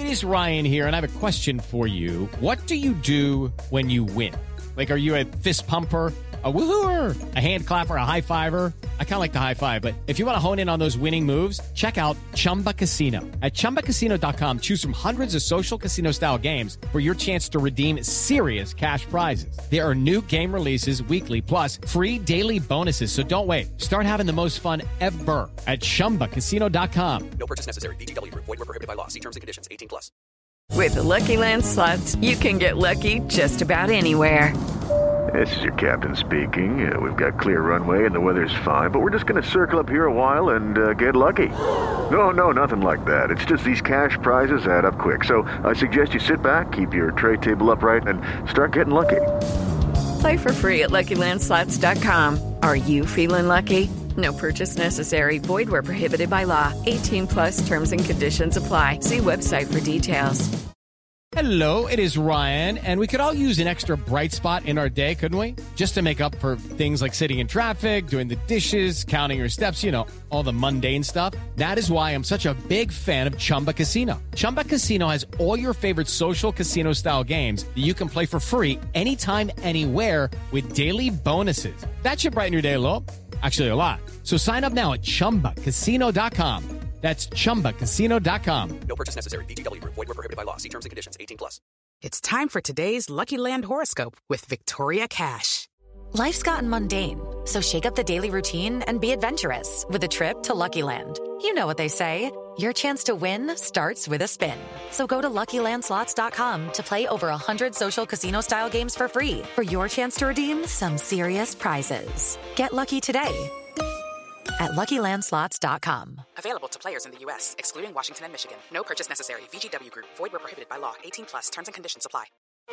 It is Ryan here, and I have a question for you. What do you do when you win? Like, are you a fist pumper, a woo-hooer, a hand clapper, a high-fiver? I kind of like the high-five, but if you want to hone in on those winning moves, check out Chumba Casino. At ChumbaCasino.com, choose from hundreds of social casino-style games for your chance to redeem serious cash prizes. There are new game releases weekly, plus free daily bonuses, so don't wait. Start having the most fun ever at ChumbaCasino.com. No purchase necessary. VGW Group. Void where prohibited by law. See terms and conditions. 18+. With the Lucky Land Slots, you can get lucky just about anywhere. This is your captain speaking. We've got clear runway and the weather's fine, but we're just going to circle up here a while and get lucky. No, nothing like that. It's just these cash prizes add up quick. So I suggest you sit back, keep your tray table upright, and start getting lucky. Play for free at LuckyLandSlots.com. Are you feeling lucky? No purchase necessary. Void where prohibited by law. 18+ terms and conditions apply. See website for details. Hello, it is Ryan, and we could all use an extra bright spot in our day, couldn't we? Just to make up for things like sitting in traffic, doing the dishes, counting your steps, all the mundane stuff. That is why I'm such a big fan of Chumba Casino. Chumba Casino has all your favorite social casino-style games that you can play for free anytime, anywhere with daily bonuses. That should brighten your day a little. Actually, a lot. So sign up now at ChumbaCasino.com. That's ChumbaCasino.com. No purchase necessary. VGW Group. Void where prohibited by law. See terms and conditions. 18+. It's time for today's Lucky Land horoscope with Victoria Cash. Life's gotten mundane, so shake up the daily routine and be adventurous with a trip to Lucky Land. You know what they say. Your chance to win starts with a spin. So go to LuckyLandSlots.com to play over 100 social casino-style games for free for your chance to redeem some serious prizes. Get lucky today at LuckyLandSlots.com. Available to players in the U.S., excluding Washington and Michigan. No purchase necessary. VGW Group. Void where prohibited by law. 18+. Terms and conditions apply.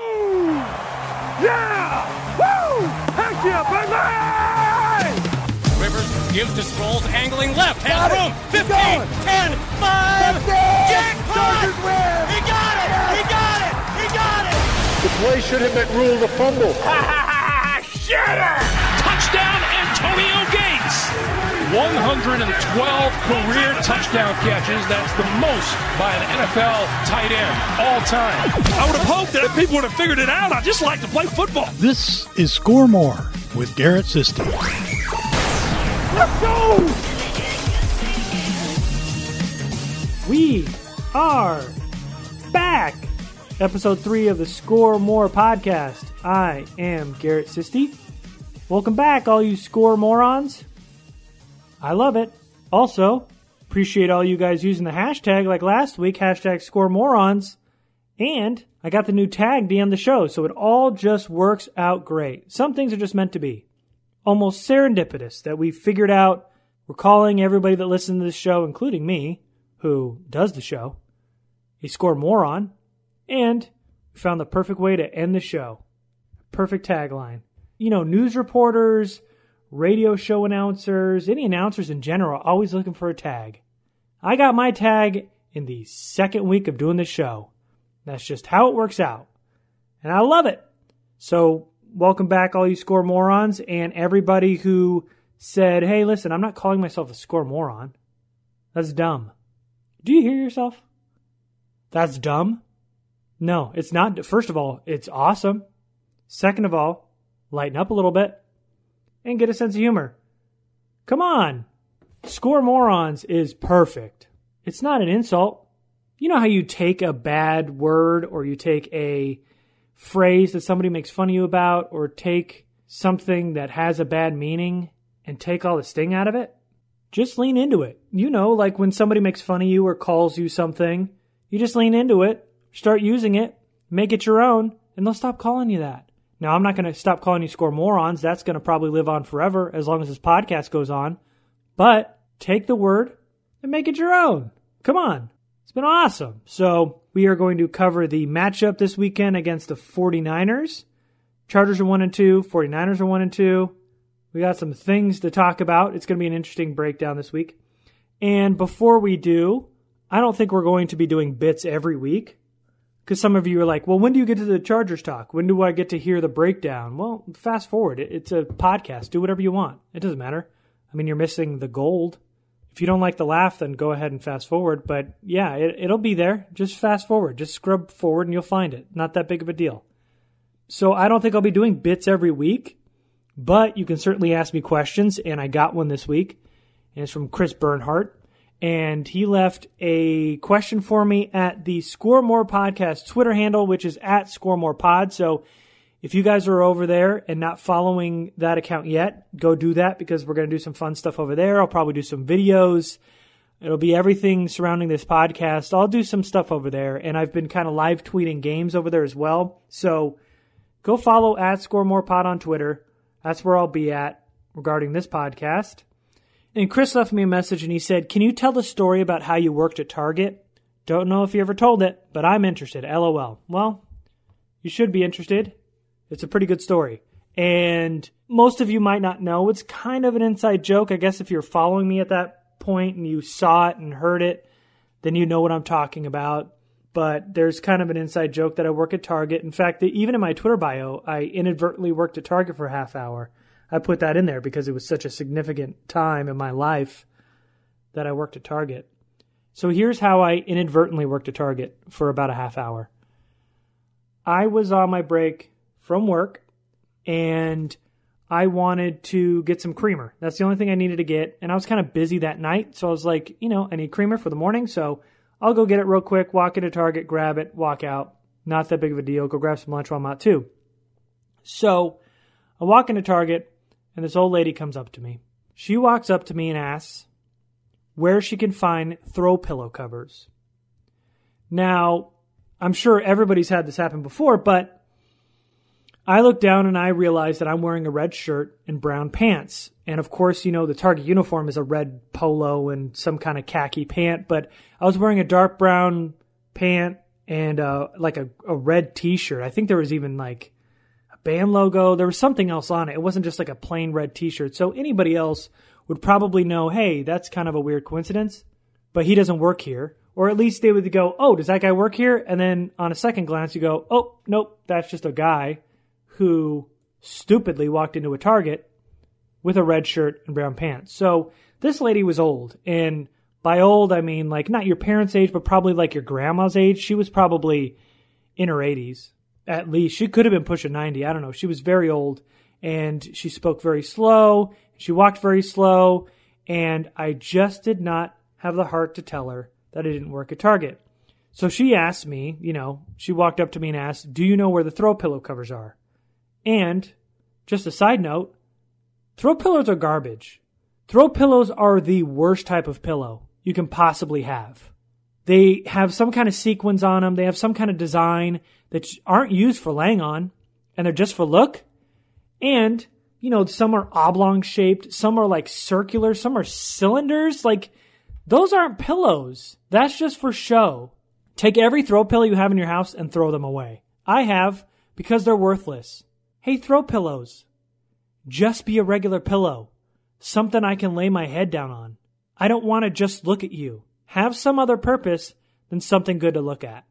Yeah! Woo! Heck yeah, baby! Rivers gives to Sproles, angling left, has room, 15, 10, 5, jackpot! He got it! He got it! He got it! The play should have been ruled a fumble. Shitter! Touchdown, Antonio Gates! 112 career touchdown catches. That's the most by an NFL tight end all time. I would have hoped that people would have figured it out. I just like to play football. This is Score More with Garrett Sisti. Let's go! We are back. Episode 3 of the Score More podcast. I am Garrett Sisti. Welcome back, all you score morons. I love it. Also, appreciate all you guys using the hashtag like last week, hashtag score morons. And I got the new tag to end the show, so it all just works out great. Some things are just meant to be. Almost serendipitous that we figured out we're calling everybody that listens to this show, including me, who does the show, a score moron. And we found the perfect way to end the show. Perfect tagline. News reporters, radio show announcers, any announcers in general, always looking for a tag. I got my tag in the second week of doing this show. That's just how it works out. And I love it. So, welcome back, all you score morons, and everybody who said, hey, listen, I'm not calling myself a score moron. That's dumb. Do you hear yourself? That's dumb? No, it's not. First of all, it's awesome. Second of all, lighten up a little bit. And get a sense of humor. Come on. Score morons is perfect. It's not an insult. You know how you take a bad word or you take a phrase that somebody makes fun of you about or take something that has a bad meaning and take all the sting out of it? Just lean into it. Like when somebody makes fun of you or calls you something, you just lean into it, start using it, make it your own, and they'll stop calling you that. Now, I'm not going to stop calling you score morons. That's going to probably live on forever as long as this podcast goes on. But take the word and make it your own. Come on. It's been awesome. So we are going to cover the matchup this weekend against the 49ers. Chargers are 1-2. 49ers are 1-2. We got some things to talk about. It's going to be an interesting breakdown this week. And before we do, I don't think we're going to be doing bits every week. Because some of you are like, well, when do you get to the Chargers talk? When do I get to hear the breakdown? Well, fast forward. It's a podcast. Do whatever you want. It doesn't matter. I mean, you're missing the gold. If you don't like the laugh, then go ahead and fast forward. But yeah, it'll be there. Just fast forward. Just scrub forward and you'll find it. Not that big of a deal. So I don't think I'll be doing bits every week, but you can certainly ask me questions, and I got one this week. And it's from Chris Bernhardt. And he left a question for me at the Score More Podcast Twitter handle, which is at Score More Pod. So if you guys are over there and not following that account yet, go do that because we're going to do some fun stuff over there. I'll probably do some videos. It'll be everything surrounding this podcast. I'll do some stuff over there. And I've been kind of live tweeting games over there as well. So go follow at Score More Pod on Twitter. That's where I'll be at regarding this podcast. And Chris left me a message and he said, can you tell the story about how you worked at Target? Don't know if you ever told it, but I'm interested. LOL. Well, you should be interested. It's a pretty good story. And most of you might not know. It's kind of an inside joke. I guess if you're following me at that point and you saw it and heard it, then you know what I'm talking about. But there's kind of an inside joke that I work at Target. In fact, even in my Twitter bio, I inadvertently worked at Target for a half hour. I put that in there because it was such a significant time in my life that I worked at Target. So here's how I inadvertently worked at Target for about a half hour. I was on my break from work and I wanted to get some creamer. That's the only thing I needed to get. And I was kind of busy that night. So I was like, I need creamer for the morning. So I'll go get it real quick, walk into Target, grab it, walk out. Not that big of a deal. Go grab some lunch while I'm out too. So I walk into Target. And this old lady comes up to me. She walks up to me and asks where she can find throw pillow covers. Now, I'm sure everybody's had this happen before, but I look down and I realize that I'm wearing a red shirt and brown pants. And of course, the Target uniform is a red polo and some kind of khaki pant, but I was wearing a dark brown pant and like a red t-shirt. I think there was even like band logo. There was something else on it. It wasn't just like a plain red t-shirt. So anybody else would probably know, hey, that's kind of a weird coincidence, but he doesn't work here. Or at least they would go, oh, does that guy work here? And then on a second glance, you go, oh, nope, that's just a guy who stupidly walked into a Target with a red shirt and brown pants. So this lady was old. And by old, I mean like not your parents' age, but probably like your grandma's age. She was probably in her 80s. At least. She could have been pushing 90. I don't know. She was very old and she spoke very slow. She walked very slow. And I just did not have the heart to tell her that I didn't work at Target. So she asked me, she walked up to me and asked, do you know where the throw pillow covers are? And just a side note, throw pillows are garbage. Throw pillows are the worst type of pillow you can possibly have. They have some kind of sequins on them. They have some kind of design that aren't used for laying on, and they're just for look. And, some are oblong shaped, some are like circular, some are cylinders. Like, those aren't pillows. That's just for show. Take every throw pillow you have in your house and throw them away. I have, because they're worthless. Hey, throw pillows. Just be a regular pillow. Something I can lay my head down on. I don't want to just look at you. Have some other purpose than something good to look at.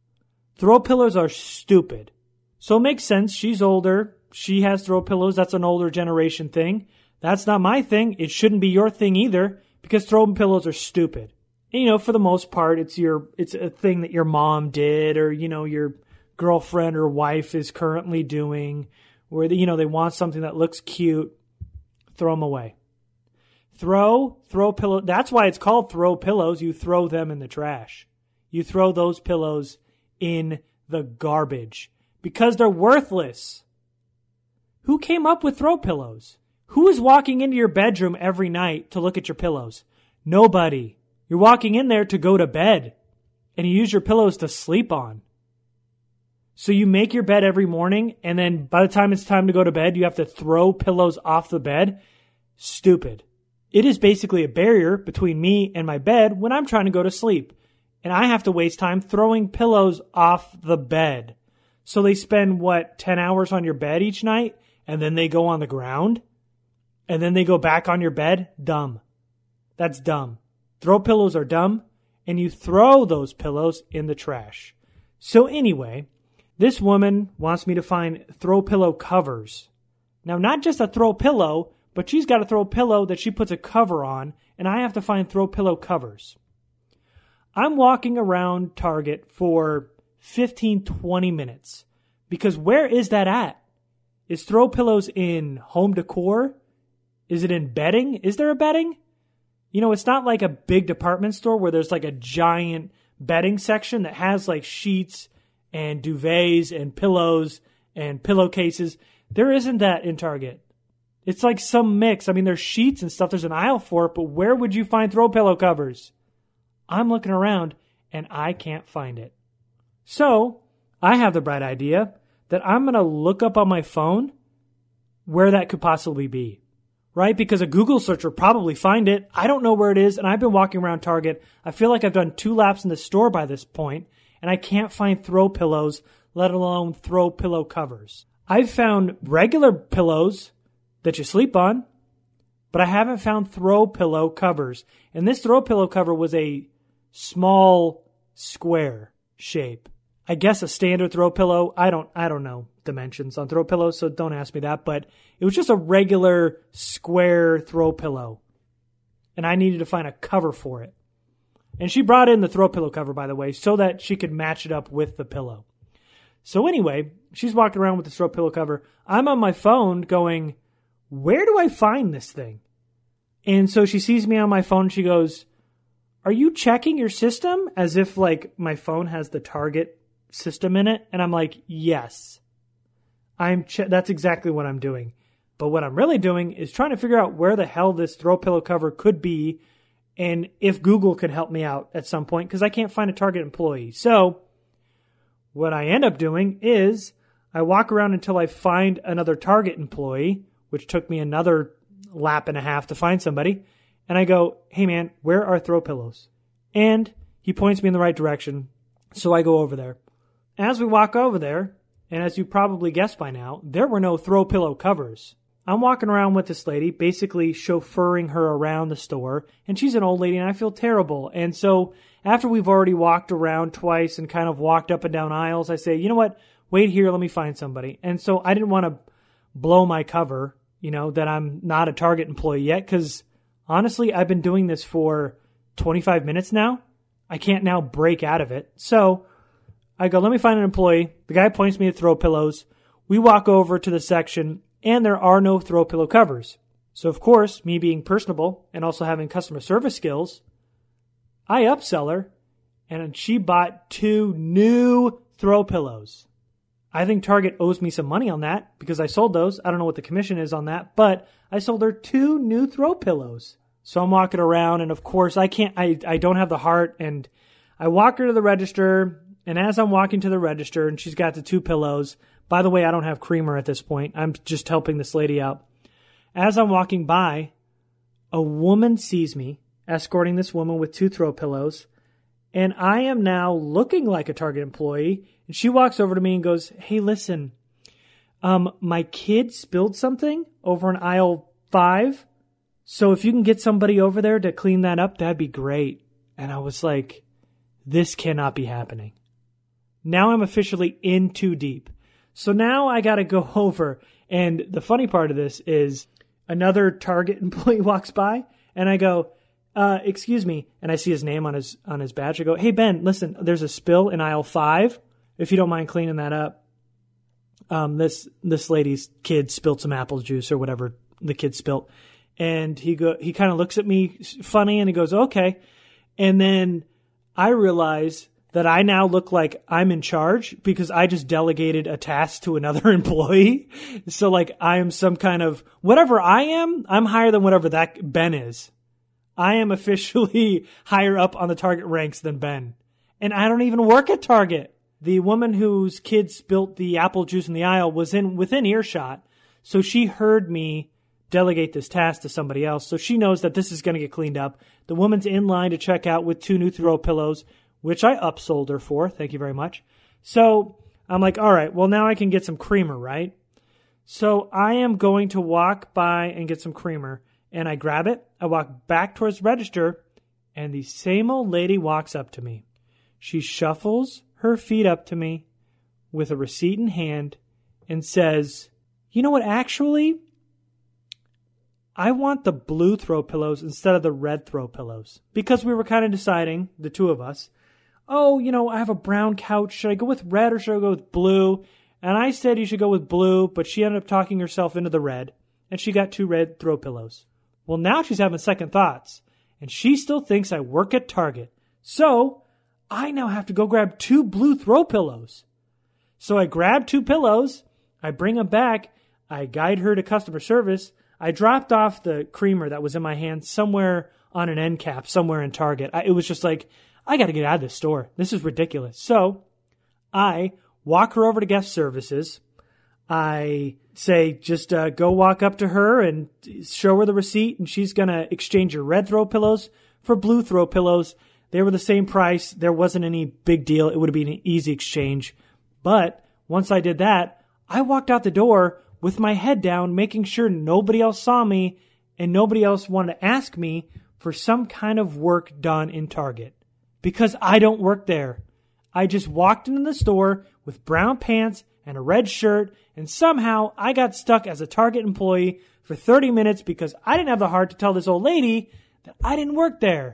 Throw pillows are stupid. So it makes sense. She's older. She has throw pillows. That's an older generation thing. That's not my thing. It shouldn't be your thing either because throw pillows are stupid. And, for the most part, it's a thing that your mom did or, your girlfriend or wife is currently doing where, they want something that looks cute. Throw them away. Throw pillow. That's why it's called throw pillows. You throw them in the trash. You throw those pillows in the garbage because they're worthless. Who came up with throw pillows? Who is walking into your bedroom every night to look at your pillows? Nobody. You're walking in there to go to bed and you use your pillows to sleep on. So you make your bed every morning and then by the time it's time to go to bed, you have to throw pillows off the bed. Stupid. It is basically a barrier between me and my bed when I'm trying to go to sleep. And I have to waste time throwing pillows off the bed. So they spend, 10 hours on your bed each night? And then they go on the ground? And then they go back on your bed? Dumb. That's dumb. Throw pillows are dumb. And you throw those pillows in the trash. So anyway, this woman wants me to find throw pillow covers. Now, not just a throw pillow, but she's got a throw pillow that she puts a cover on, and I have to find throw pillow covers. I'm walking around Target for 15, 20 minutes because where is that at? Is throw pillows in home decor? Is it in bedding? Is there a bedding? You know, it's not like a big department store where there's like a giant bedding section that has like sheets and duvets and pillows and pillowcases. There isn't that in Target. It's like some mix. I mean, there's sheets and stuff. There's an aisle for it, but where would you find throw pillow covers? I'm looking around and I can't find it. So I have the bright idea that I'm going to look up on my phone where that could possibly be, right? Because a Google search will probably find it. I don't know where it is, and I've been walking around Target. I feel like I've done 2 laps in the store by this point, and I can't find throw pillows, let alone throw pillow covers. I've found regular pillows that you sleep on, but I haven't found throw pillow covers. And this throw pillow cover was a small square shape. I guess a standard throw pillow. I don't know dimensions on throw pillows, so don't ask me that, but it was just a regular square throw pillow. And I needed to find a cover for it. And she brought in the throw pillow cover, by the way, so that she could match it up with the pillow. So anyway, she's walking around with the throw pillow cover. I'm on my phone going, where do I find this thing? And so she sees me on my phone and she goes, are you checking your system? As if like my phone has the Target system in it. And I'm like, yes, that's exactly what I'm doing. But what I'm really doing is trying to figure out where the hell this throw pillow cover could be and if Google could help me out at some point because I can't find a Target employee. So what I end up doing is I walk around until I find another Target employee, which took me another lap and a half to find somebody. And I go, hey man, where are throw pillows? And he points me in the right direction. So I go over there. As we walk over there, and as you probably guessed by now, there were no throw pillow covers. I'm walking around with this lady, basically chauffeuring her around the store, and she's an old lady, and I feel terrible. And so after we've already walked around twice and kind of walked up and down aisles, I say, you know what, wait here, let me find somebody. And so I didn't want to blow my cover, you know, that I'm not a Target employee yet, because honestly, I've been doing this for 25 minutes now. I can't now break out of it. So I go, let me find an employee. The guy points me to throw pillows. We walk over to the section, and there are no throw pillow covers. So, of course, me being personable and also having customer service skills, I upsell her, and she bought 2 new throw pillows. I think Target owes me some money on that because I sold those. I don't know what the commission is on that, but I sold her 2 new throw pillows. So I'm walking around, and of course, I don't have the heart, and I walk her to the register. And as I'm walking to the register and she's got the 2 pillows, by the way, I don't have creamer at this point. I'm just helping this lady out. As I'm walking by, a woman sees me escorting this woman with 2 throw pillows. And I am now looking like a Target employee. And she walks over to me and goes, hey, listen, my kid spilled something over in aisle 5. So if you can get somebody over there to clean that up, that'd be great. And I was like, this cannot be happening. Now I'm officially in too deep. So now I got to go over. And the funny part of this is another Target employee walks by and I go, excuse me. And I see his name on his badge. I go, hey, Ben, listen, there's a spill in aisle 5. If you don't mind cleaning that up. This lady's kid spilled some apple juice or whatever the kid spilled. And he kind of looks at me funny and he goes, okay. And then I realize that I now look like I'm in charge because I just delegated a task to another employee. So like I am some kind of, whatever I am, I'm higher than whatever that Ben is. I am officially higher up on the Target ranks than Ben. And I don't even work at Target. The woman whose kid spilt the apple juice in the aisle was within earshot. So she heard me delegate this task to somebody else. So she knows that this is going to get cleaned up. The woman's in line to check out with 2 new throw pillows, which I upsold her for. Thank you very much. So I'm like, all right, well, now I can get some creamer, right? So I am going to walk by and get some creamer. And I grab it. I walk back towards the register. And the same old lady walks up to me. She shuffles her feet up to me with a receipt in hand and says, you know what, actually, I want the blue throw pillows instead of the red throw pillows. Because we were kind of deciding, the two of us, oh, I have a brown couch. Should I go with red or should I go with blue? And I said you should go with blue, but she ended up talking herself into the red, and she got 2 red throw pillows. Well, now she's having second thoughts, and she still thinks I work at Target. So I now have to go grab 2 blue throw pillows. So I grab 2 pillows, I bring them back, I guide her to customer service. I dropped off the creamer that was in my hand somewhere on an end cap, somewhere in Target. It was just like, I got to get out of this store. This is ridiculous. So I walk her over to guest services. I say, just go walk up to her and show her the receipt, and she's going to exchange your red throw pillows for blue throw pillows. They were the same price. There wasn't any big deal. It would have been an easy exchange. But once I did that, I walked out the door with my head down, making sure nobody else saw me and nobody else wanted to ask me for some kind of work done in Target. Because I don't work there. I just walked into the store with brown pants and a red shirt, and somehow I got stuck as a Target employee for 30 minutes because I didn't have the heart to tell this old lady that I didn't work there.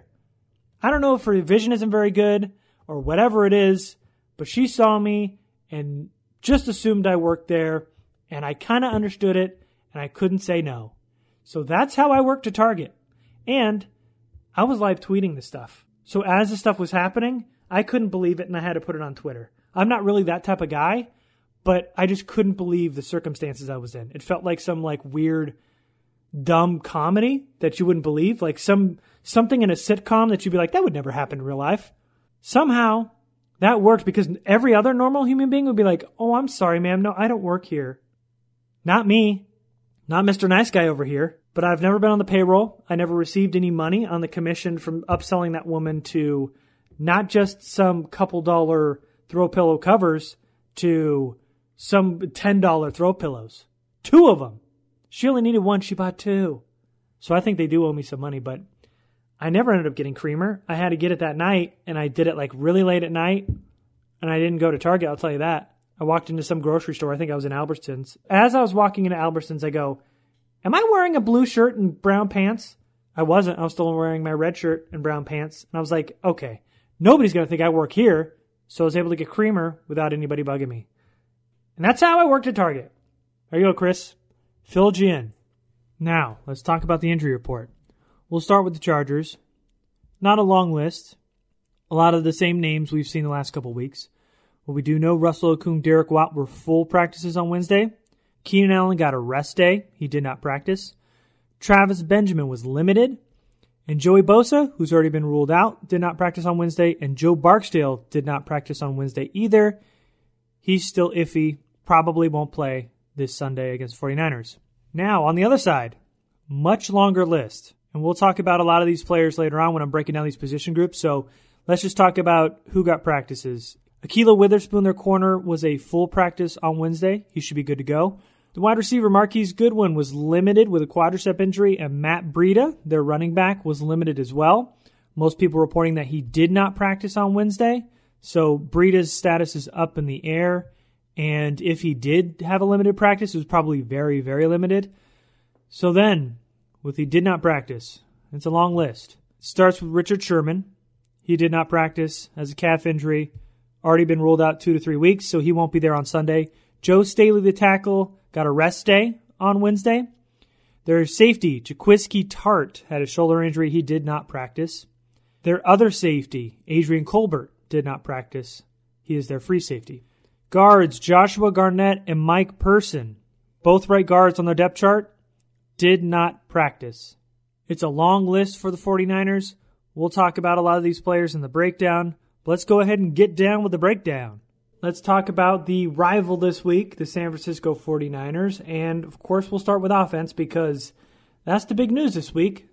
I don't know if her vision isn't very good or whatever it is, but she saw me and just assumed I worked there, and I kind of understood it, and I couldn't say no. So that's how I worked at Target. And I was live tweeting this stuff. So as the stuff was happening, I couldn't believe it, and I had to put it on Twitter. I'm not really that type of guy, but I just couldn't believe the circumstances I was in. It felt like some weird, dumb comedy that you wouldn't believe, like something in a sitcom that you'd be like, that would never happen in real life. Somehow that worked because every other normal human being would be like, oh, I'm sorry, ma'am. No, I don't work here. Not me. Not Mr. Nice Guy over here. But I've never been on the payroll. I never received any money on the commission from upselling that woman to not just some couple dollar throw pillow covers to some $10 throw pillows. 2 of them. She only needed 1. She bought 2. So I think they do owe me some money, but I never ended up getting creamer. I had to get it that night, and I did it really late at night, and I didn't go to Target, I'll tell you that. I walked into some grocery store. I think I was in Albertsons. As I was walking into Albertsons, I go, am I wearing a blue shirt and brown pants? I wasn't. I was still wearing my red shirt and brown pants. And I was like, okay, nobody's going to think I work here. So I was able to get creamer without anybody bugging me. And that's how I worked at Target. There you go, Chris. Filled you in. Now, let's talk about the injury report. We'll start with the Chargers. Not a long list. A lot of the same names we've seen the last couple weeks. Well, we do know Russell Okung, Derek Watt were full practices on Wednesday. Keenan Allen got a rest day. He did not practice. Travis Benjamin was limited. And Joey Bosa, who's already been ruled out, did not practice on Wednesday. And Joe Barksdale did not practice on Wednesday either. He's still iffy. Probably won't play this Sunday against 49ers. Now, on the other side, much longer list. And we'll talk about a lot of these players later on when I'm breaking down these position groups. So let's just talk about who got practices. Akilah Witherspoon, their corner, was a full practice on Wednesday. He should be good to go. The wide receiver, Marquise Goodwin, was limited with a quadricep injury, and Matt Breida, their running back, was limited as well. Most people reporting that he did not practice on Wednesday, so Breida's status is up in the air, and if he did have a limited practice, it was probably very, very limited. So then, with he did not practice, it's a long list. It starts with Richard Sherman. He did not practice, has a calf injury, already been ruled out 2 to 3 weeks, so he won't be there on Sunday. Joe Staley, the tackle, got a rest day on Wednesday. Their safety, Jaquiski Tart, had a shoulder injury. He did not practice. Their other safety, Adrian Colbert, did not practice. He is their free safety. Guards, Joshua Garnett and Mike Person, both right guards on their depth chart, did not practice. It's a long list for the 49ers. We'll talk about a lot of these players in the breakdown. Let's go ahead and get down with the breakdown. Let's talk about the rival this week, the San Francisco 49ers. And, of course, we'll start with offense because that's the big news this week.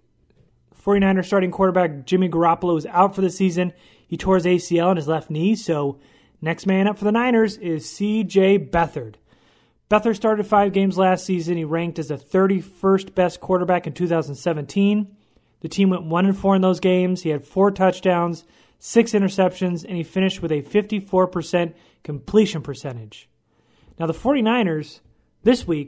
49ers starting quarterback Jimmy Garoppolo is out for the season. He tore his ACL in his left knee, so next man up for the Niners is C.J. Beathard. Beathard started 5 games last season. He ranked as the 31st best quarterback in 2017. The team went 1-4 in those games. He had 4 touchdowns, 6 interceptions, and he finished with a 54% completion percentage. Now, the 49ers this week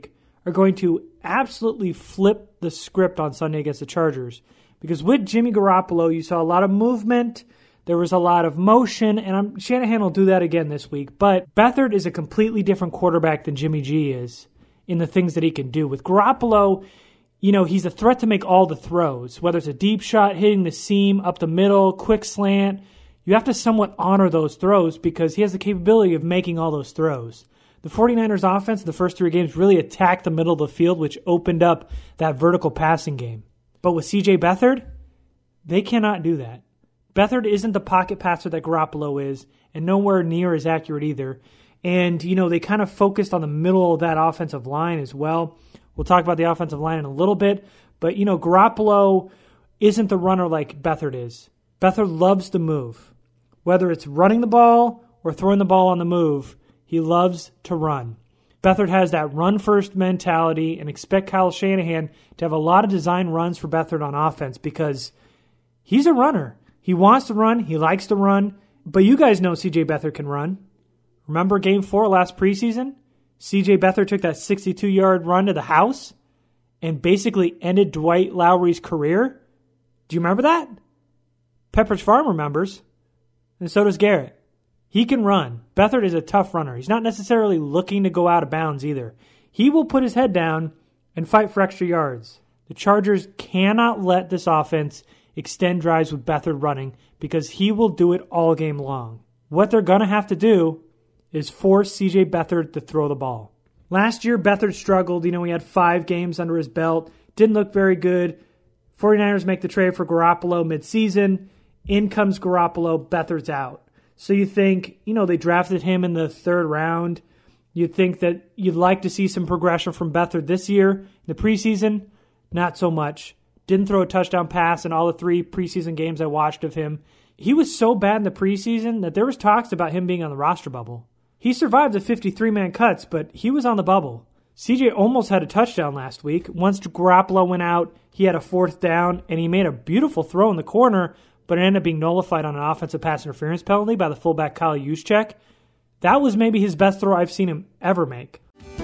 are going to absolutely flip the script on Sunday against the Chargers. Because with Jimmy Garoppolo, you saw a lot of movement, there was a lot of motion, and Shanahan will do that again this week. But Beathard is a completely different quarterback than Jimmy G is in the things that he can do. With Garoppolo, he's a threat to make all the throws, whether it's a deep shot, hitting the seam, up the middle, quick slant. You have to somewhat honor those throws because he has the capability of making all those throws. The 49ers offense in the first 3 games really attacked the middle of the field, which opened up that vertical passing game. But with C.J. Beathard, they cannot do that. Beathard isn't the pocket passer that Garoppolo is, and nowhere near as accurate either. And, they kind of focused on the middle of that offensive line as well. We'll talk about the offensive line in a little bit. But, Garoppolo isn't the runner like Beathard is. Beathard loves to move. Whether it's running the ball or throwing the ball on the move, he loves to run. Beathard has that run-first mentality, and expect Kyle Shanahan to have a lot of design runs for Beathard on offense because he's a runner. He wants to run. He likes to run. But you guys know C.J. Beathard can run. Remember Game 4 last preseason? C.J. Beathard took that 62-yard run to the house and basically ended Dwight Lowry's career. Do you remember that? Pepperidge Farm remembers, and so does Garrett. He can run. Beathard is a tough runner. He's not necessarily looking to go out of bounds either. He will put his head down and fight for extra yards. The Chargers cannot let this offense extend drives with Beathard running because he will do it all game long. What they're going to have to do is force C.J. Beathard to throw the ball. Last year, Beathard struggled. He had 5 games under his belt. Didn't look very good. 49ers make the trade for Garoppolo midseason. In comes Garoppolo. Beathard's out. So you think, they drafted him in the 3rd round. You'd think that you'd like to see some progression from Beathard this year. In the preseason, not so much. Didn't throw a touchdown pass in all the 3 preseason games I watched of him. He was so bad in the preseason that there was talks about him being on the roster bubble. He survived the 53-man cuts, but he was on the bubble. CJ almost had a touchdown last week. Once Garoppolo went out, he had a 4th down, and he made a beautiful throw in the corner, but it ended up being nullified on an offensive pass interference penalty by the fullback Kyle Juszczyk. That was maybe his best throw I've seen him ever make.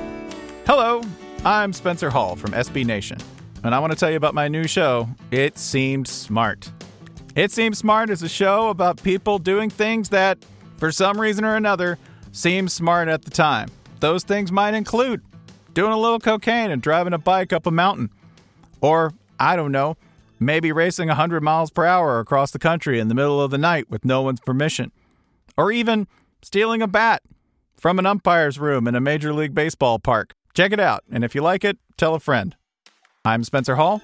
Hello, I'm Spencer Hall from SB Nation, and I want to tell you about my new show, It Seemed Smart. It Seemed Smart is a show about people doing things that, for some reason or another, seem smart at the time. Those things might include doing a little cocaine and driving a bike up a mountain. Or, I don't know, maybe racing 100 miles per hour across the country in the middle of the night with no one's permission. Or even stealing a bat from an umpire's room in a Major League Baseball park. Check it out, and if you like it, tell a friend. I'm Spencer Hall.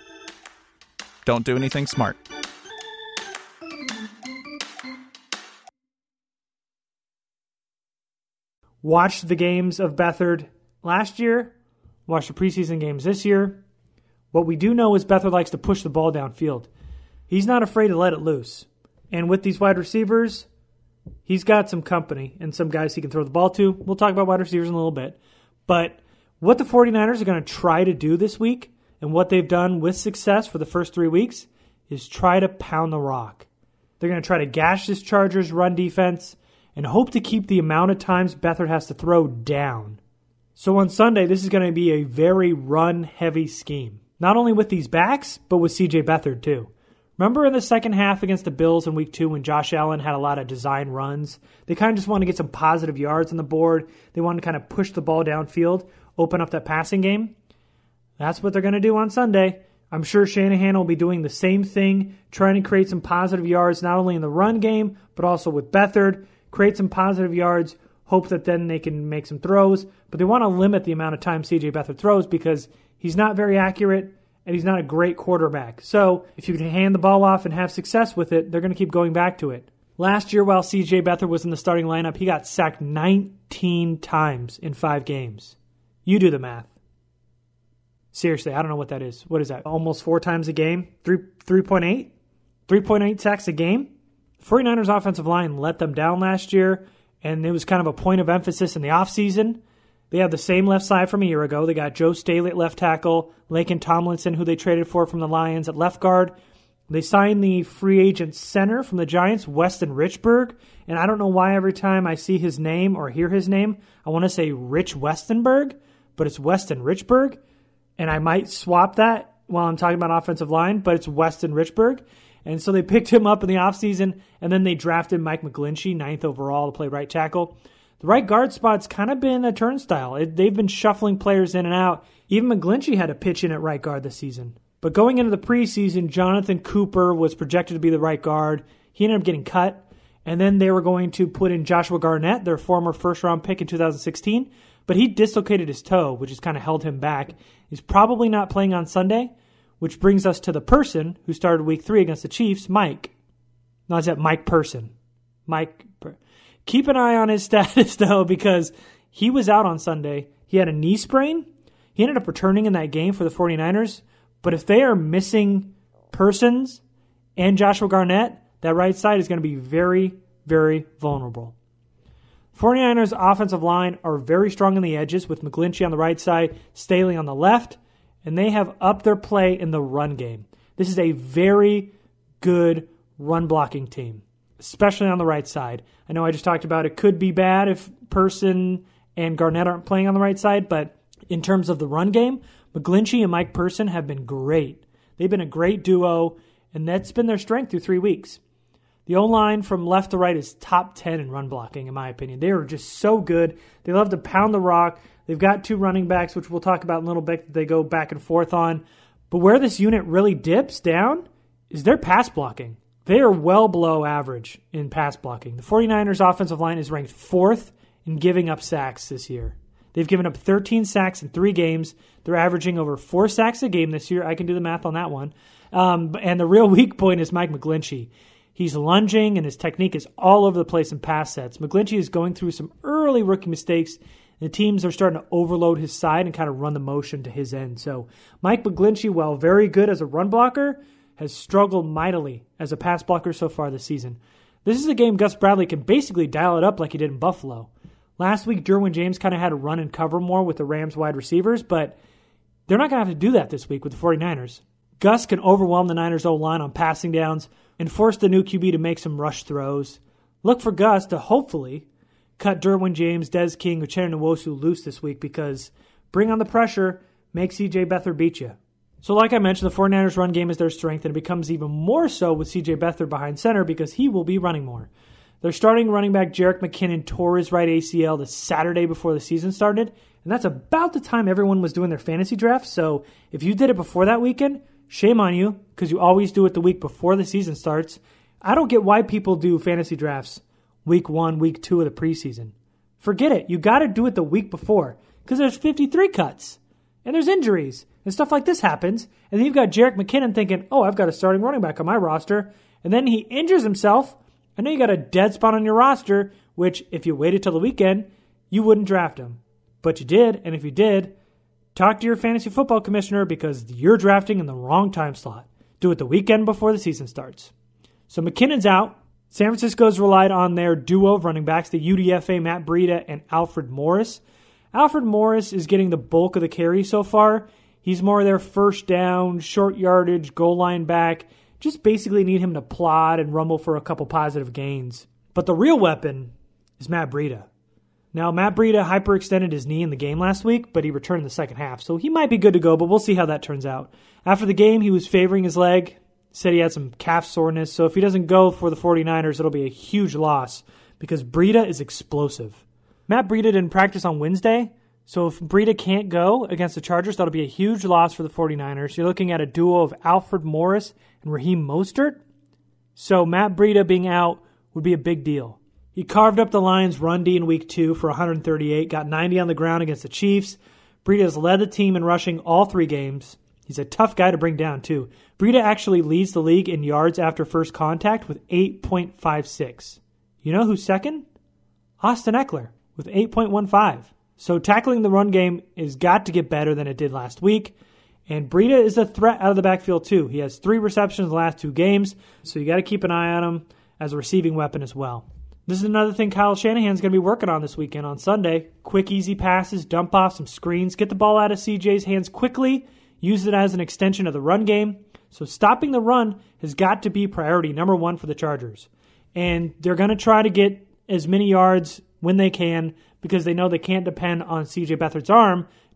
Don't do anything smart. Watched the games of Beathard last year. Watched the preseason games this year. What we do know is Beathard likes to push the ball downfield. He's not afraid to let it loose. And with these wide receivers, he's got some company and some guys he can throw the ball to. We'll talk about wide receivers in a little bit. But what the 49ers are going to try to do this week, and what they've done with success for the first 3 weeks, is try to pound the rock. They're going to try to gash this Chargers run defense and hope to keep the amount of times Beathard has to throw down. So on Sunday, this is going to be a very run-heavy scheme. Not only with these backs, but with C.J. Beathard too. Remember in the second half against the Bills in Week 2 when Josh Allen had a lot of design runs? They kind of just wanted to get some positive yards on the board. They wanted to kind of push the ball downfield, open up that passing game. That's what they're going to do on Sunday. I'm sure Shanahan will be doing the same thing, trying to create some positive yards, not only in the run game, but also with Beathard. Create some positive yards, hope that then they can make some throws. But they want to limit the amount of time C.J. Beathard throws because he's not very accurate and he's not a great quarterback. So if you can hand the ball off and have success with it, they're going to keep going back to it. Last year, while C.J. Beathard was in the starting lineup, he got sacked 19 times in 5 games. You do the math. Seriously, I don't know what that is. What is that? Almost 4 times a game? 3.8? 3.8 sacks a game? 49ers offensive line let them down last year, and it was kind of a point of emphasis in the offseason. They have the same left side from a year ago. They got Joe Staley at left tackle, Laken Tomlinson, who they traded for from the Lions, at left guard. They signed the free agent center from the Giants, Weston Richburg, and I don't know why every time I see his name or hear his name, I want to say Rich Westenberg, but it's Weston Richburg. And I might swap that while I'm talking about offensive line, but it's Weston Richburg. And so they picked him up in the offseason, and then they drafted Mike McGlinchey, 9th overall, to play right tackle. The right guard spot's kind of been a turnstile. They've been shuffling players in and out. Even McGlinchey had a pitch in at right guard this season. But going into the preseason, Jonathan Cooper was projected to be the right guard. He ended up getting cut. And then they were going to put in Joshua Garnett, their former first-round pick in 2016. But he dislocated his toe, which has kind of held him back. He's probably not playing on Sunday, which brings us to the person who started Week 3 against the Chiefs, Mike. No, it's that Mike Person. Keep an eye on his status, though, because he was out on Sunday. He had a knee sprain. He ended up returning in that game for the 49ers. But if they are missing Persons and Joshua Garnett, that right side is going to be very, very vulnerable. 49ers offensive line are very strong on the edges with McGlinchey on the right side, Staley on the left, and they have upped their play in the run game. This is a very good run blocking team, especially on the right side. I know I just talked about it could be bad if Person and Garnett aren't playing on the right side, but in terms of the run game, McGlinchey and Mike Person have been great. They've been a great duo, and that's been their strength through 3 weeks. The O-line from left to right is top 10 in run blocking, in my opinion. They are just so good. They love to pound the rock. They've got 2 running backs, which we'll talk about in a little bit, that they go back and forth on. But where this unit really dips down is their pass blocking. They are well below average in pass blocking. The 49ers offensive line is ranked 4th in giving up sacks this year. They've given up 13 sacks in 3 games. They're averaging over 4 sacks a game this year. I can do the math on that one. And the real weak point is Mike McGlinchey. He's lunging, and his technique is all over the place in pass sets. McGlinchey is going through some early rookie mistakes, and the teams are starting to overload his side and kind of run the motion to his end. So Mike McGlinchey, while very good as a run blocker, has struggled mightily as a pass blocker so far this season. This is a game Gus Bradley can basically dial it up like he did in Buffalo. Last week, Derwin James kind of had to run and cover more with the Rams wide receivers, but they're not going to have to do that this week with the 49ers. Gus can overwhelm the Niners O-line on passing downs and force the new QB to make some rush throws. Look for Gus to hopefully cut Derwin James, Des King, or Uchenna Nwosu loose this week, because bring on the pressure, make C.J. Beathard beat you. So like I mentioned, the 49ers run game is their strength, and it becomes even more so with C.J. Beathard behind center because he will be running more. Their starting running back, Jerick McKinnon, tore his right ACL the Saturday before the season started, and that's about the time everyone was doing their fantasy drafts. So if you did it before that weekend, shame on you, because you always do it the week before the season starts. I don't get why people do fantasy drafts week 1, week 2 of the preseason. Forget it. You got to do it the week before, because there's 53 cuts, and there's injuries, and stuff like this happens. And then you've got Jerick McKinnon thinking, oh, I've got a starting running back on my roster, and then he injures himself, and then you got a dead spot on your roster, which if you waited till the weekend, you wouldn't draft him. But you did, and if you did, talk to your fantasy football commissioner, because you're drafting in the wrong time slot. Do it the weekend before the season starts. So McKinnon's out. San Francisco's relied on their duo of running backs, the UDFA Matt Breida and Alfred Morris. Alfred Morris is getting the bulk of the carry so far. He's more their first down, short yardage, goal line back. Just basically need him to plod and rumble for a couple positive gains. But the real weapon is Matt Breida. Now, Matt Breida hyperextended his knee in the game last week, but he returned in the second half, so he might be good to go, but we'll see how that turns out. After the game, he was favoring his leg, said he had some calf soreness, so if he doesn't go for the 49ers, it'll be a huge loss, because Breida is explosive. Matt Breida didn't practice on Wednesday, so if Breida can't go against the Chargers, that'll be a huge loss for the 49ers. You're looking at a duo of Alfred Morris and Raheem Mostert, so Matt Breida being out would be a big deal. He carved up the Lions' run D in Week 2 for 138, got 90 on the ground against the Chiefs. Breida has led the team in rushing all 3 games. He's a tough guy to bring down, too. Breida actually leads the league in yards after first contact with 8.56. You know who's second? Austin Eckler with 8.15. So tackling the run game has got to get better than it did last week. And Breida is a threat out of the backfield, too. He has 3 receptions in the last 2 games, so you got to keep an eye on him as a receiving weapon as well. This is another thing Kyle Shanahan's going to be working on this weekend on Sunday. Quick, easy passes, dump off some screens, get the ball out of CJ's hands quickly, use it as an extension of the run game. So stopping the run has got to be priority number 1 for the Chargers. And they're going to try to get as many yards when they can, because they know they can't depend on CJ Beathard's arm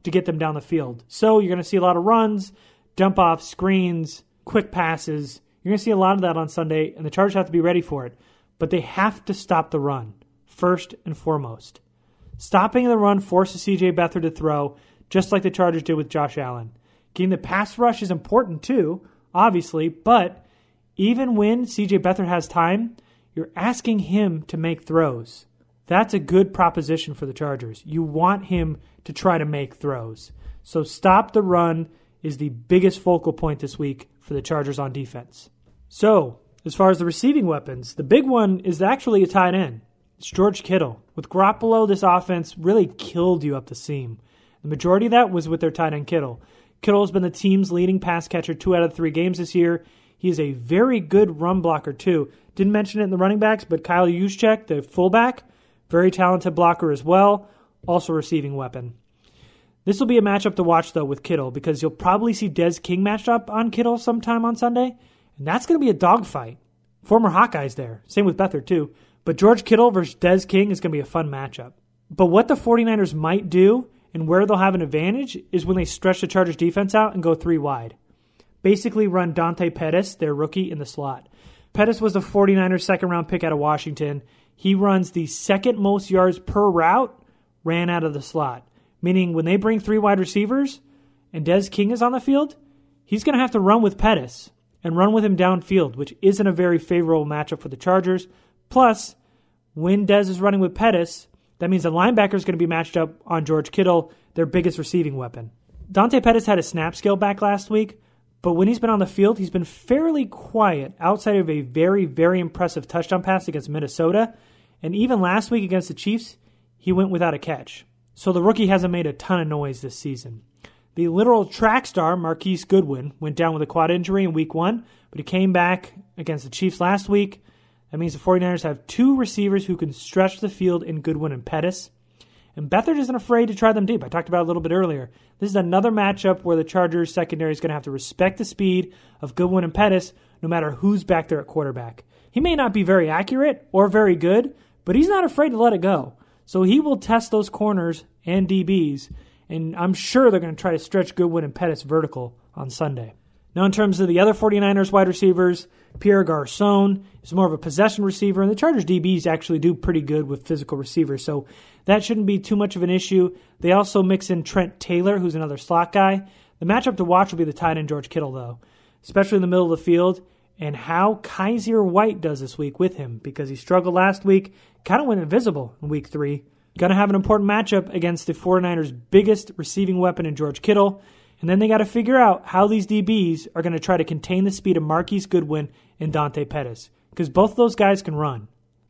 to get them down the field. So you're going to see a lot of runs, dump off screens, quick passes. You're going to see a lot of that on Sunday, and the Chargers have to be ready for it. But they have to stop the run, first and foremost. Stopping the run forces C.J. Beathard to throw, just like the Chargers did with Josh Allen. Getting the pass rush is important too, obviously, but even when C.J. Beathard has time, you're asking him to make throws. That's a good proposition for the Chargers. You want him to try to make throws. So stop the run is the biggest focal point this week for the Chargers on defense. So, as far as the receiving weapons, the big one is actually a tight end. It's George Kittle. With Garoppolo, this offense really killed you up the seam. The majority of that was with their tight end Kittle. Kittle has been the team's leading pass catcher 2 out of 3 games this year. He is a very good run blocker too. Didn't mention it in the running backs, but Kyle Juszczyk, the fullback, very talented blocker as well, also a receiving weapon. This will be a matchup to watch, though, with Kittle, because you'll probably see Des King matched up on Kittle sometime on Sunday, and that's going to be a dogfight. Former Hawkeyes there. Same with Beathard, too. But George Kittle versus Des King is going to be a fun matchup. But what the 49ers might do, and where they'll have an advantage, is when they stretch the Chargers defense out and go 3 wide. Basically run Dante Pettis, their rookie, in the slot. Pettis was the 49ers' second-round pick out of Washington. He runs the second most yards per route ran out of the slot. Meaning when they bring 3 wide receivers and Des King is on the field, he's going to have to run with Pettis and run with him downfield, which isn't a very favorable matchup for the Chargers. Plus, when Des is running with Pettis, that means the linebacker is going to be matched up on George Kittle, their biggest receiving weapon. Dante Pettis had a snap scale back last week, but when he's been on the field, he's been fairly quiet outside of a very, very impressive touchdown pass against Minnesota. And even last week against the Chiefs, he went without a catch. So the rookie hasn't made a ton of noise this season. The literal track star, Marquise Goodwin, went down with a quad injury in week 1, but he came back against the Chiefs last week. That means the 49ers have 2 receivers who can stretch the field in Goodwin and Pettis. And Beathard isn't afraid to try them deep. I talked about it a little bit earlier. This is another matchup where the Chargers secondary is going to have to respect the speed of Goodwin and Pettis no matter who's back there at quarterback. He may not be very accurate or very good, but he's not afraid to let it go. So he will test those corners and DBs, and I'm sure they're going to try to stretch Goodwin and Pettis vertical on Sunday. Now, in terms of the other 49ers wide receivers, Pierre Garçon is more of a possession receiver, and the Chargers DBs actually do pretty good with physical receivers, so that shouldn't be too much of an issue. They also mix in Trent Taylor, who's another slot guy. The matchup to watch will be the tight end George Kittle, though, especially in the middle of the field, and how Kaiser White does this week with him, because he struggled last week, kind of went invisible in week 3. Going to have an important matchup against the 49ers' biggest receiving weapon in George Kittle. And then they got to figure out how these DBs are going to try to contain the speed of Marquise Goodwin and Dante Pettis, because both of those guys can run.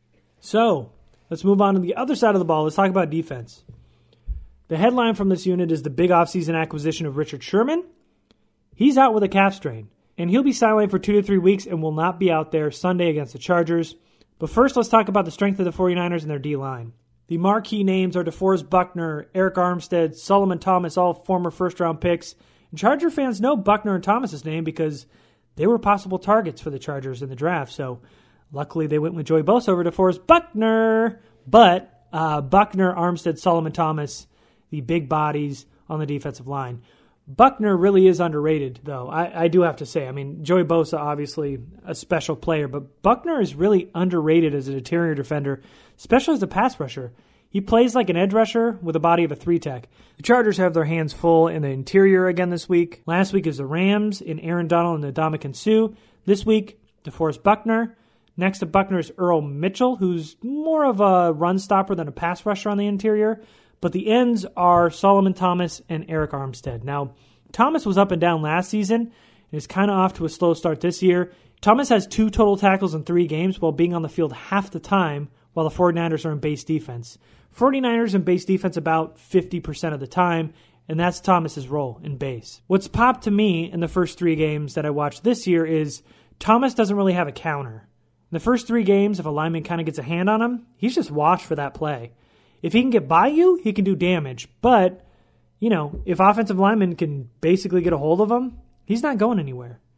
So, let's move on to the other side of the ball. Let's talk about defense. The headline from this unit is the big offseason acquisition of Richard Sherman. He's out with a calf strain, and he'll be sidelined for 2 to 3 weeks and will not be out there Sunday against the Chargers. But first, let's talk about the strength of the 49ers and their D-line. The marquee names are DeForest Buckner, Eric Armstead, Solomon Thomas, all former first-round picks. And Charger fans know Buckner and Thomas's name because they were possible targets for the Chargers in the draft. So luckily they went with Joey Bosa over DeForest Buckner. But Buckner, Armstead, Solomon Thomas, the big bodies on the defensive line. Buckner really is underrated, though. I do have to say. I mean, Joey Bosa, obviously a special player, but Buckner is really underrated as an interior defender, especially as a pass rusher. He plays like an edge rusher with a body of a 3-tech. The Chargers have their hands full in the interior again this week. Last week is the Rams in Aaron Donald and Ndamukong Suh. This week, DeForest Buckner. Next to Buckner is Earl Mitchell, who's more of a run stopper than a pass rusher on the interior. But the ends are Solomon Thomas and Eric Armstead. Now, Thomas was up and down last season and is kind of off to a slow start this year. Thomas has 2 total tackles in 3 games while being on the field half the time while the 49ers are in base defense. 49ers in base defense about 50% of the time, and that's Thomas's role in base. What's popped to me in the first 3 games that I watched this year is Thomas doesn't really have a counter. In the first 3 games, if a lineman kind of gets a hand on him, he's just washed for that play. If he can get by you, he can do damage. But, if offensive linemen can basically get a hold of him, he's not going anywhere.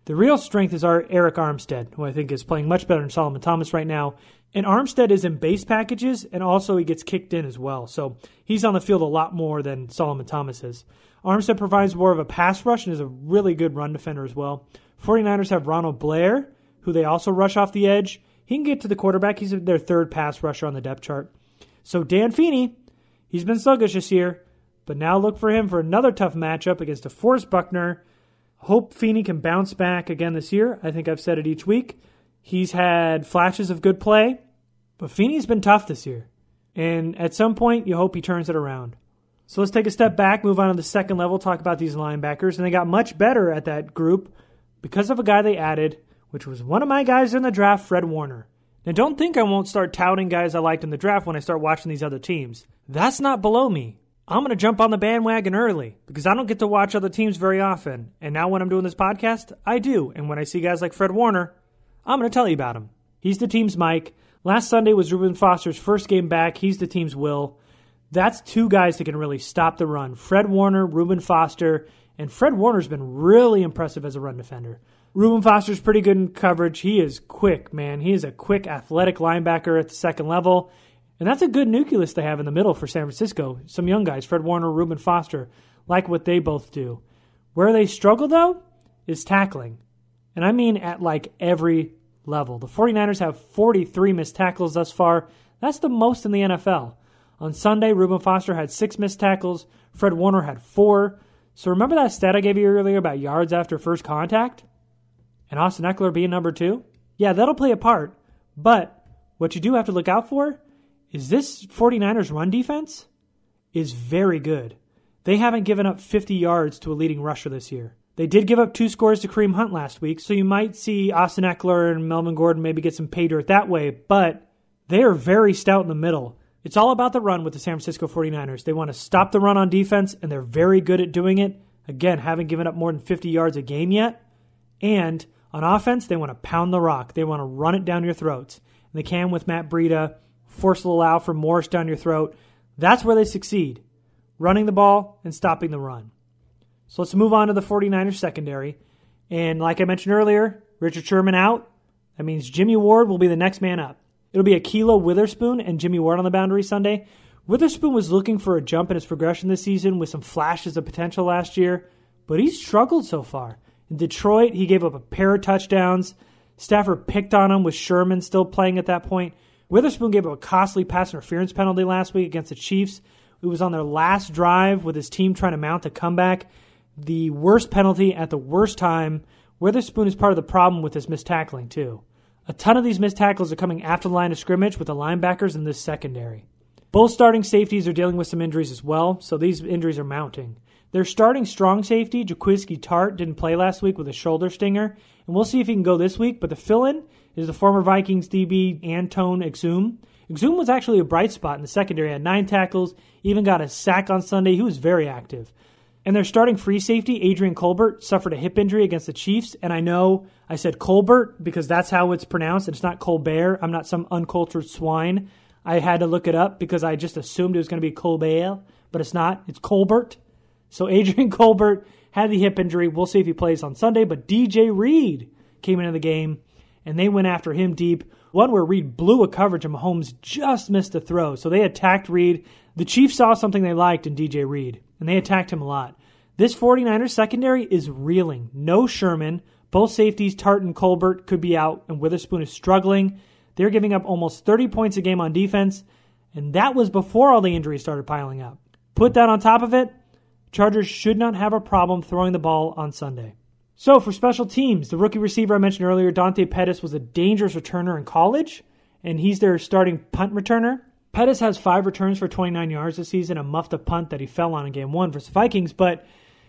The real strength is our Eric Armstead, who I think is playing much better than Solomon Thomas right now. And Armstead is in base packages, and also he gets kicked in as well. So he's on the field a lot more than Solomon Thomas is. Armstead provides more of a pass rush and is a really good run defender as well. 49ers have Ronald Blair, who they also rush off the edge. He can get to the quarterback. He's their third pass rusher on the depth chart. So Dan Feeney, he's been sluggish this year, but now look for him for another tough matchup against DeForest Buckner. Hope Feeney can bounce back again this year. I think I've said it each week. He's had flashes of good play, but Feeney's been tough this year. And at some point, you hope he turns it around. So let's take a step back, move on to the second level, talk about these linebackers. And they got much better at that group because of a guy they added, which was one of my guys in the draft, Fred Warner. Now, don't think I won't start touting guys I liked in the draft when I start watching these other teams. That's not below me. I'm going to jump on the bandwagon early because I don't get to watch other teams very often. And now when I'm doing this podcast, I do. And when I see guys like Fred Warner, I'm going to tell you about him. He's the team's Mike. Last Sunday was Reuben Foster's first game back. He's the team's Will. That's two guys that can really stop the run. Fred Warner, Reuben Foster. And Fred Warner's been really impressive as a run defender. Reuben Foster's pretty good in coverage. He is quick, man. He is a quick, athletic linebacker at the second level. And that's a good nucleus they have in the middle for San Francisco. Some young guys, Fred Warner, Reuben Foster, like what they both do. Where they struggle, though, is tackling. And I mean at like every level. The 49ers have 43 missed tackles thus far. That's the most in the NFL. On Sunday, Reuben Foster had 6 missed tackles. Fred Warner had 4. So remember that stat I gave you earlier about yards after first contact? And Austin Eckler being number 2? Yeah, that'll play a part. But what you do have to look out for is this 49ers run defense is very good. They haven't given up 50 yards to a leading rusher this year. They did give up 2 scores to Kareem Hunt last week, so you might see Austin Eckler and Melvin Gordon maybe get some pay dirt that way, but they are very stout in the middle. It's all about the run with the San Francisco 49ers. They want to stop the run on defense, and they're very good at doing it. Again, haven't given up more than 50 yards a game yet. And on offense, they want to pound the rock. They want to run it down your throats. And they can with Matt Breida, force allow for Morris down your throat. That's where they succeed, running the ball and stopping the run. So let's move on to the 49ers secondary. And like I mentioned earlier, Richard Sherman out. That means Jimmy Ward will be the next man up. It'll be Ahkello Witherspoon and Jimmy Ward on the boundary Sunday. Witherspoon was looking for a jump in his progression this season with some flashes of potential last year, but he's struggled so far. In Detroit, he gave up a pair of touchdowns. Stafford picked on him with Sherman still playing at that point. Witherspoon gave up a costly pass interference penalty last week against the Chiefs. It was on their last drive with his team trying to mount a comeback. The worst penalty at the worst time. Witherspoon is part of the problem with this missed tackling, too. A ton of these missed tackles are coming after the line of scrimmage with the linebackers in this secondary. Both starting safeties are dealing with some injuries as well, so these injuries are mounting. Their starting strong safety, Jaquiski Tartt, didn't play last week with a shoulder stinger, and we'll see if he can go this week, but the fill-in is the former Vikings DB Antone Exum. Exum was actually a bright spot in the secondary, had 9 tackles, even got a sack on Sunday. He was very active. And their starting free safety, Adrian Colbert, suffered a hip injury against the Chiefs. And I know I said Colbert because that's how it's pronounced. It's not Colbert. I'm not some uncultured swine. I had to look it up because I just assumed it was going to be Colbert, but it's not. It's Colbert. So Adrian Colbert had the hip injury. We'll see if he plays on Sunday. But DJ Reed came into the game, and they went after him deep. One where Reed blew a coverage and Mahomes just missed a throw. So they attacked Reed. The Chiefs saw something they liked in DJ Reed, and they attacked him a lot. This 49ers secondary is reeling. No Sherman. Both safeties, Tartt and Colbert, could be out, and Witherspoon is struggling. They're giving up almost 30 points a game on defense, and that was before all the injuries started piling up. Put that on top of it, Chargers should not have a problem throwing the ball on Sunday. So for special teams, the rookie receiver I mentioned earlier, Dante Pettis, was a dangerous returner in college, and he's their starting punt returner. Pettis has 5 returns for 29 yards this season and muffed a punt that he fell on in Game 1 versus the Vikings, but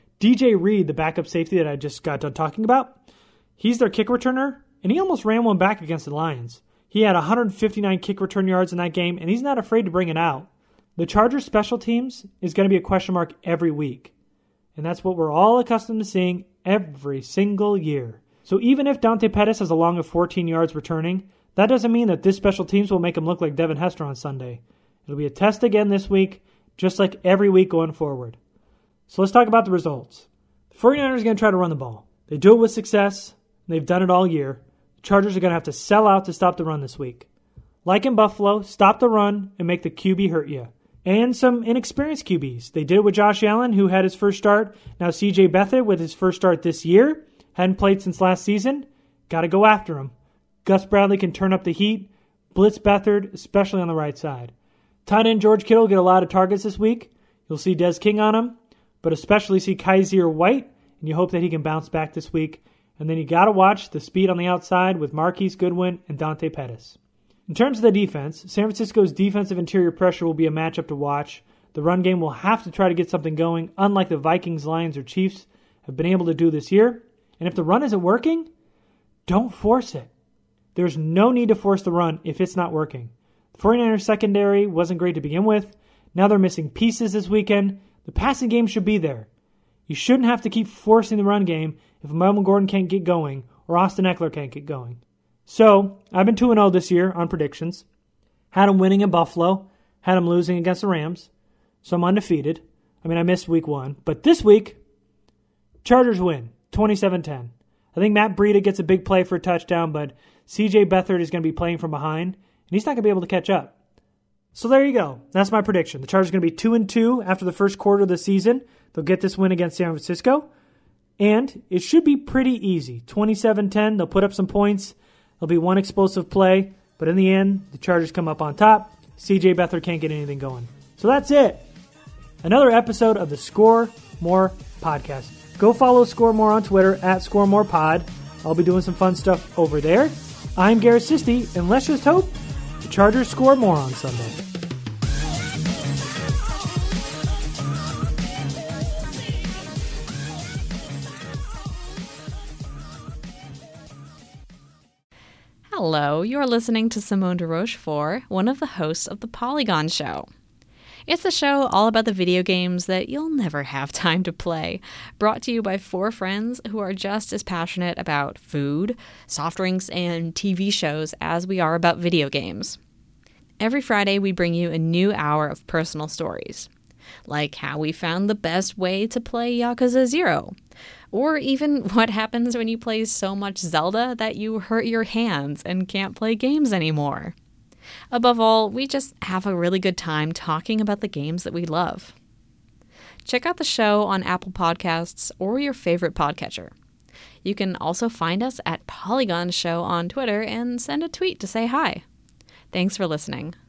DJ Reed, the backup safety that I just got done talking about, he's their kick returner, and he almost ran one back against the Lions. He had 159 kick return yards in that game, and he's not afraid to bring it out. The Chargers special teams is going to be a question mark every week, and that's what we're all accustomed to seeing every single year. So even if Dante Pettis has a long of 14 yards returning, that doesn't mean that this special teams will make him look like Devin Hester on Sunday. It'll be a test again this week, just like every week going forward. So let's talk about the results. The 49ers are going to try to run the ball. They do it with success. They've done it all year. The Chargers are going to have to sell out to stop the run this week. Like in Buffalo, stop the run and make the QB hurt you. And some inexperienced QBs. They did it with Josh Allen, who had his first start. Now CJ Beathard with his first start this year. Hadn't played since last season. Got to go after him. Gus Bradley can turn up the heat. Blitz Beathard, especially on the right side. Tight end George Kittle get a lot of targets this week. You'll see Des King on him, but especially see Kaiser White, and you hope that he can bounce back this week. And then you got to watch the speed on the outside with Marquise Goodwin and Dante Pettis. In terms of the defense, San Francisco's defensive interior pressure will be a matchup to watch. The run game will have to try to get something going, unlike the Vikings, Lions, or Chiefs have been able to do this year. And if the run isn't working, don't force it. There's no need to force the run if it's not working. The 49ers secondary wasn't great to begin with. Now they're missing pieces this weekend. The passing game should be there. You shouldn't have to keep forcing the run game if Melvin Gordon can't get going or Austin Eckler can't get going. So, I've been 2-0 this year on predictions. Had them winning in Buffalo. Had them losing against the Rams. So I'm undefeated. I missed week 1. But this week, Chargers win, 27-10. I think Matt Breida gets a big play for a touchdown, but CJ Beathard is going to be playing from behind, and he's not going to be able to catch up. So there you go. That's my prediction. The Chargers are going to be 2-2 after the first quarter of the season. They'll get this win against San Francisco, and it should be pretty easy. 27-10, they'll put up some points. There'll be one explosive play, but in the end, the Chargers come up on top. CJ Beathard can't get anything going. So that's it. Another episode of the Score More podcast. Go follow Score More on Twitter at ScoreMorePod. I'll be doing some fun stuff over there. I'm Garrett Sisti, and let's just hope the Chargers score more on Sunday. Hello, you're listening to Simone de Rochefort, one of the hosts of The Polygon Show. It's a show all about the video games that you'll never have time to play, brought to you by 4 friends who are just as passionate about food, soft drinks, and TV shows as we are about video games. Every Friday, we bring you a new hour of personal stories, like how we found the best way to play Yakuza 0, or even what happens when you play so much Zelda that you hurt your hands and can't play games anymore. Above all, we just have a really good time talking about the games that we love. Check out the show on Apple Podcasts or your favorite podcatcher. You can also find us at Polygon Show on Twitter and send a tweet to say hi. Thanks for listening.